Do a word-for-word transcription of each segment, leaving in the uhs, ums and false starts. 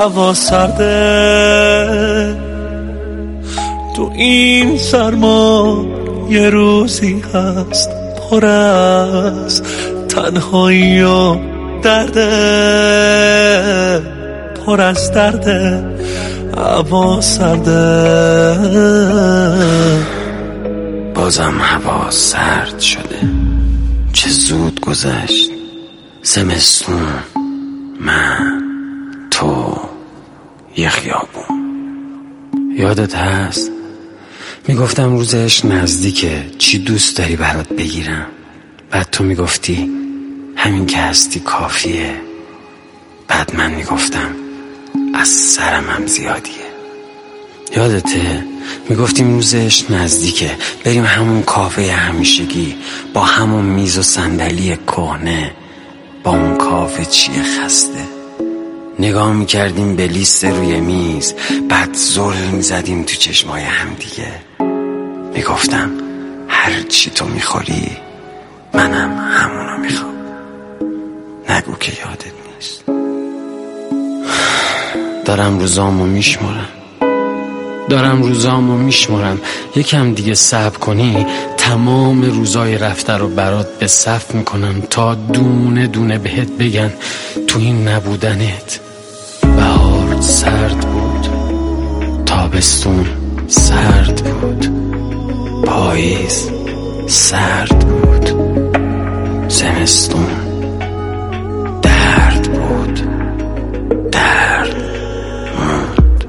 هوا سرده، تو این سرما یه روزی هست پر از تنهایی و درده، پر از درده، هوا سرده. بازم هوا سرد شده، چه زود گذشت زمستون، من تو یه خیابون. یادت هست میگفتم روزش نزدیکه، چی دوست داری برات بگیرم؟ بعد تو میگفتی همین که هستی کافیه. بعد من میگفتم از سرم هم زیادیه. یادته میگفتیم روزش نزدیکه، بریم همون کافه همیشگی با همون میز و صندلی کهنه، با اون کافه چیه خسته. نگاه میکردیم به لیست روی میز، بعد زل میزدیم تو چشمای هم دیگه. میگفتم هر چی تو میخوری منم همونو میخوام. نگو که یادت نیست. دارم روزامو میشمارم دارم روزامو میشمارم یکم دیگه صبر کنی تمام روزای رفته رو برات به صف میکنم تا دونه دونه بهت بگن تو این نبودنت. بهار سرد بود، تابستون سرد بود، پاییز سرد بود، زمستون درد بود، درد موند.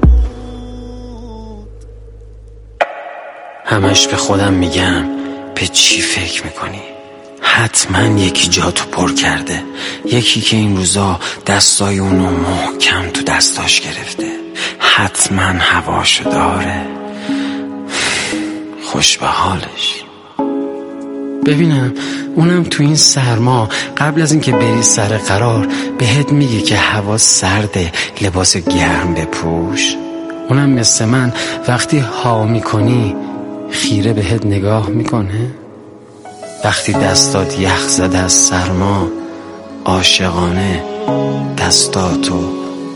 همش به خودم میگم به چی فکر میکنی؟ حتما یکی جا تو پر کرده، یکی که این روزا دستای اونو محکم تو دستاش گرفته، حتما هواشو داره، خوش به حالش. ببینم اونم تو این سرما قبل از اینکه بری سر قرار بهت میگه که هوا سرده، لباس گرم بپوش. اونم مثل من وقتی ها میکنی خیره بهت نگاه میکنه. وقتی دستات یخ زده از سرما عاشقانه دستاتو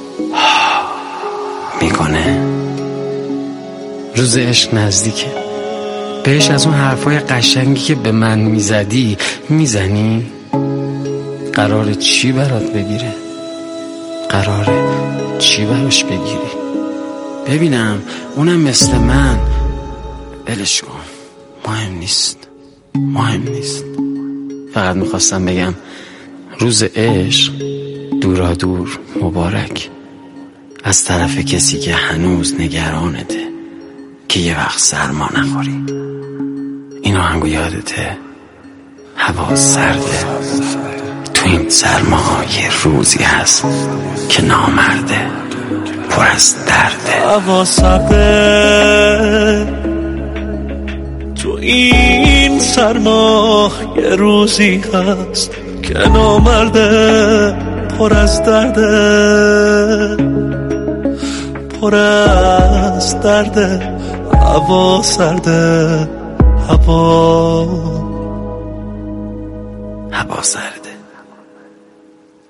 میکنه. روز عشق نزدیکه، بهش از اون حرفای قشنگی که به من میزدی میزنی؟ قراره چی برات بگیره؟ قراره چی براش بگیری؟ ببینم اونم مثل من. بلش کن، مهم نیست مهم نیست فقط میخواستم بگم روز عشق دورا دور مبارک، از طرف کسی که هنوز نگرانته که یه وقت سرما نخوری. این آهنگو یادته؟ هوا سرده، تو این سرما یه روزی هست که نامرده، پر از درده. هوا سرده، تو این سرما یه روزی هست که نامرده، پر از درده، پر از درده. هوا سرده، هوا هوا سرده.